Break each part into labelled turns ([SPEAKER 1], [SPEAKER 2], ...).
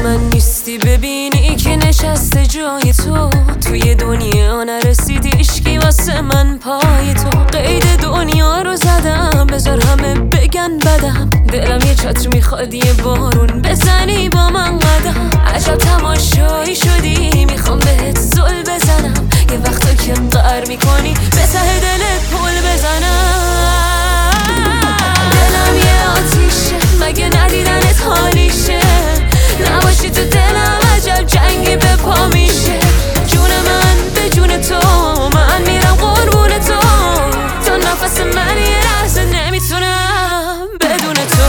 [SPEAKER 1] من نیستی ببینی که نشسته جای تو توی دنیا نرسیدی اشکی واسه من پای تو قید دنیا رو زدم بذار همه بگن بدم دلم یه چتر میخواد یه بارون بزنی با من قدم عجب تماشایی شدی میخوام بهت زل بزنم یه وقتا که قهر میکنی به ته دلت پل بزنم دلم یه آتیشه مگه ندیدنت حالیشه نباشی تو دلم عجب جنگی به پا میشه جون من به جون تو من میرم قربون تو تا نفس من یه لحظه نمیتونم بدون تو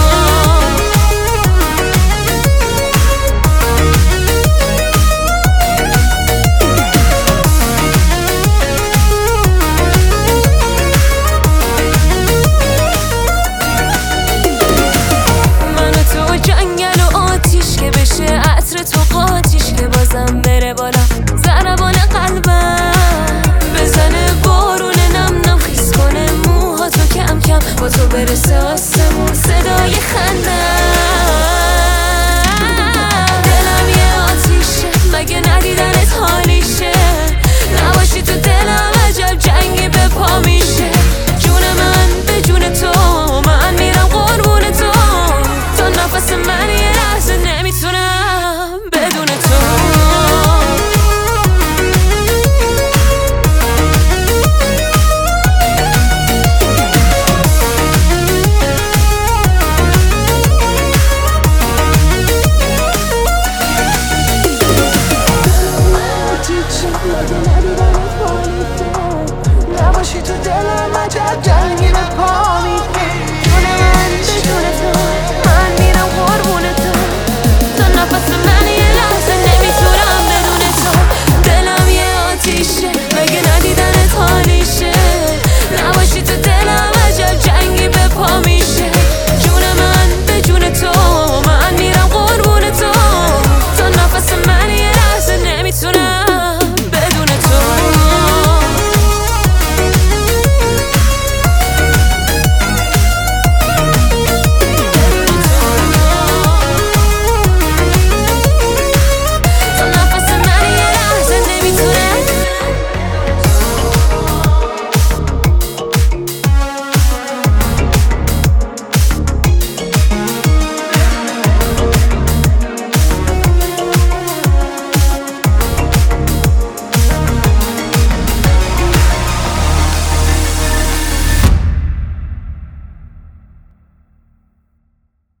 [SPEAKER 1] تو قاتیش که بازم بره بالا ضربان قلبم بزنه بارون نم نم خیس کنه موها تو کم کم با تو برسه آسمون صدای خندم دلم یه آتیشه مگه ندیدنت حالیشه نباشی تو دلم عجب جنگی به پا میشه جون من به جون تو من میرم قربون تو تا نفس من یه لحظه نمیتونم